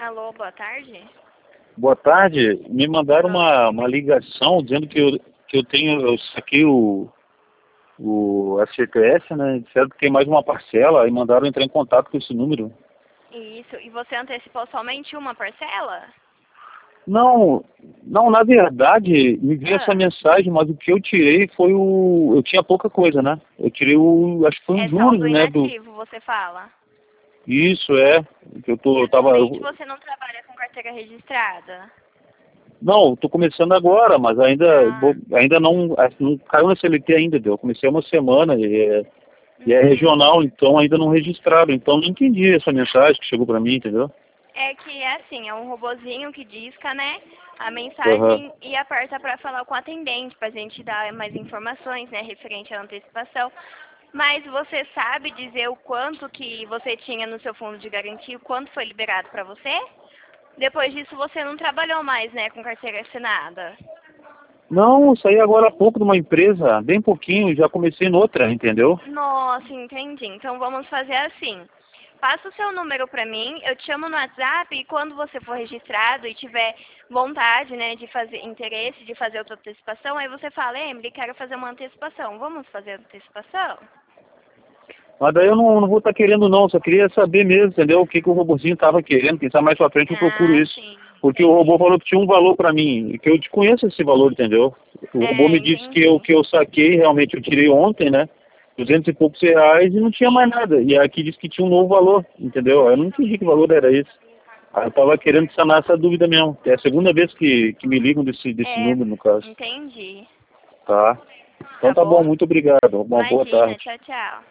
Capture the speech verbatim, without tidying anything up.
Alô, boa tarde. Boa tarde. Me mandaram uma, uma ligação dizendo que eu, que eu tenho, eu saquei o, o F G T S, né? Disseram que tem mais uma parcela e mandaram entrar em contato com esse número. Isso. E você antecipou somente uma parcela? Não, não, na verdade, me veio Ah, essa mensagem, mas o que eu tirei foi o... Eu tinha pouca coisa, né? Eu tirei o... Acho que foi é os saldo juros, né? Do... inativo, você fala? Isso, é. Que eu tô, eu tava... Atualmente Eu... você não trabalha com carteira registrada? Não, tô começando agora, mas ainda, Ah, ainda não, não caiu na C L T ainda, deu. Eu comecei há uma semana e é, e é uhum. regional, então ainda não registraram. Então não entendi essa mensagem que chegou pra mim, entendeu? É que é assim, é um robozinho que disca, né, a Aham. mensagem e aperta para falar com o atendente, para a gente dar mais informações, né, referente à antecipação. Mas você sabe dizer o quanto que você tinha no seu fundo de garantia, o quanto foi liberado para você? Depois disso você não trabalhou mais, né, com carteira assinada. Não, eu saí agora há pouco de uma empresa, bem pouquinho, já comecei noutra, entendeu? Nossa, entendi. Então vamos fazer assim. Passa o seu número para mim, eu te chamo no WhatsApp e quando você for registrado e tiver vontade, né, de fazer interesse de fazer outra antecipação, aí você fala, Emily, quero fazer uma antecipação. Vamos fazer antecipação? Mas daí eu não, não vou estar querendo não, só queria saber mesmo, entendeu? O que, que o robozinho estava querendo, quem sabe mais pra frente eu procuro Ah, isso. sim, Porque o entendi. robô falou que tinha um valor pra mim, e que eu desconheço esse valor, entendeu? O robô É, me disse que eu, entendi. que eu saquei, realmente eu tirei ontem, né? Duzentos e poucos reais e não tinha mais Sim. nada. E aqui disse que tinha um novo valor, entendeu? Eu não entendi que valor era esse. Aí eu tava querendo sanar essa dúvida mesmo. É a segunda vez que, que me ligam desse, desse É, número, no caso. entendi. Tá? Então Tá tá bom, bom? muito obrigado. Uma boa Imagina, tarde. tchau, tchau.